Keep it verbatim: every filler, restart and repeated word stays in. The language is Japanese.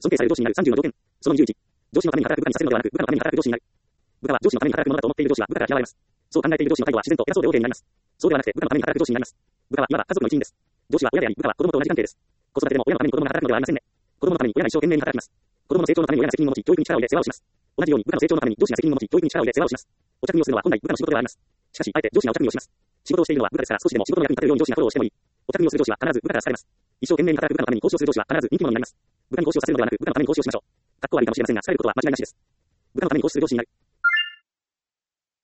尊敬される上司になるさんじゅうの条件。そのにじゅういち。上司のために働く部下にさせるのではなく、部下のために働く上司になる。部下は上司のために働くものだと思っている上司は部下から嫌われます。そう考えている上司の態度は自然と偉そうで OK になります。そうではなくて部下のために働く上司になります。部下はいわば家族の一員です。上司は親であり、部下は子供と同じ関係です。子育てでも親のために子供が働くのではありませんね。子供のために親が一生懸命に働きます。子供の成長のために親が責任を持ち、教育に力を入れ世話をします。同じように部下の成長のために上司が責任を持ち、教育に力を入れ世話をします。お茶組みをするのは本来部下の仕事ではあります。しかし、あえて上司がお茶組みをします。仕事をしているのは部下ですから少しでも仕事の役に立てるように上司がフォローをしてもいい。お茶組みをする上司は必ず部下から好かれます。一生懸命に働く部下のために交渉する上司は必ず人気者になります。部下に交渉させるのではなく、部下のために交渉しましょう。かっこ悪いかもしれませんが、好かれることは間違いなしです。部下のために交渉する上司になる。